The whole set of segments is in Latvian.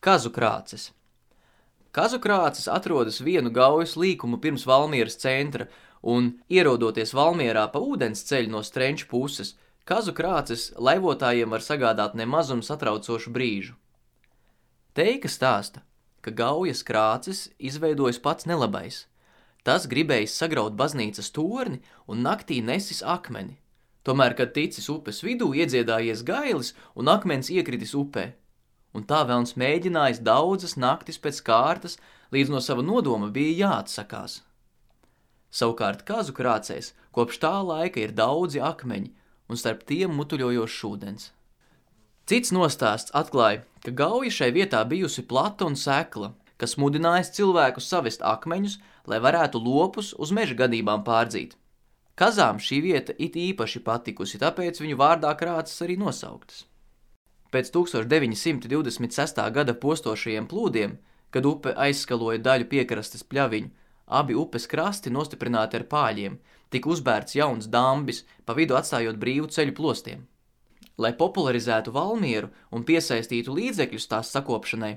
Kazukrāces. Kazukrāces atrodas vienu gaujas līkumu pirms Valmieras centra, un, ierodoties Valmierā pa ūdens ceļu no Strenču puses, Kazukrāces laivotājiem var sagādāt nemazum satraucošu brīžu. Teika stāsta, ka Gaujas krāces izveidojis pats nelabais. Tas gribējis sagraut baznīcas torni un naktī nesis akmeni. Tomēr, kad ticis upes vidū, iedziedājies gailis un akmens iekritis upē. Un tā velns mēģinājis daudzas naktis pēc kārtas, līdz no sava nodoma bija jāatsakās. Savukārt Kazukrācēs kopš tā laika ir daudzi akmeņi, un starp tiem mutuļojošs ūdens. Cits nostāsts atklāja, ka Gauja šai vietā bijusi plata un sekla, kas mudinājis cilvēkus savest akmeņus, lai varētu lopus uz meža ganībām pārdzīt. Kazām šī vieta it īpaši patikusi, tāpēc viņu vārdā krāces arī nosauktas. Pēc 1926. gada postošajiem plūdiem, kad upe aizskaloja daļu piekrastes pļaviņu, abi upes krasti nostiprināti ar pāļiem, tika uzbērts jauns dambis, pa vidu atstājot brīvu ceļu plostiem. Lai popularizētu Valmieru un piesaistītu līdzekļus tās sakopšanai,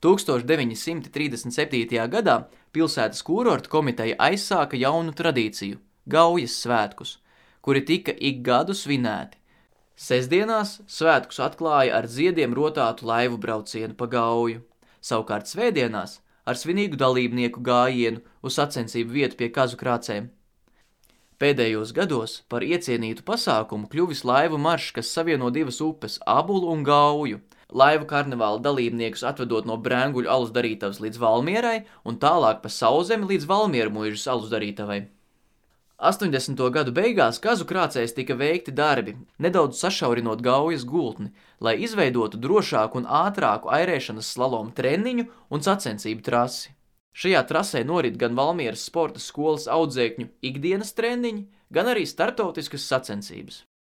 1937. gadā pilsētas kurorta komiteja aizsāka jaunu tradīciju – Gaujas svētkus, kuri tika ik gadu svinēti. Sestdienās svētkus atklāja ar dziediem rotātu laivu braucienu pa Gauju, savukārt svētdienās ar svinīgu dalībnieku gājienu uz sacensību vietu pie Kazukrācēm. Pēdējos gados par iecienītu pasākumu kļuvis laivu maršs, kas savieno divas upes – Abulu un Gauju, laivu karnevāla dalībniekus atvedot no Brēnguļu alus darītavas līdz Valmierai un tālāk pa Sauszemi līdz Valmieru muižas alus darītavai. 80. gadu beigās Kazukrācēs tika veikti darbi, nedaudz sašaurinot Gaujas gultni, lai izveidotu drošāku un ātrāku airēšanas slalomu treniņu un sacensību trasi. Šajā trasē norit gan Valmieras sporta skolas audzēkņu ikdienas treniņi, gan arī starptautiskas sacensības.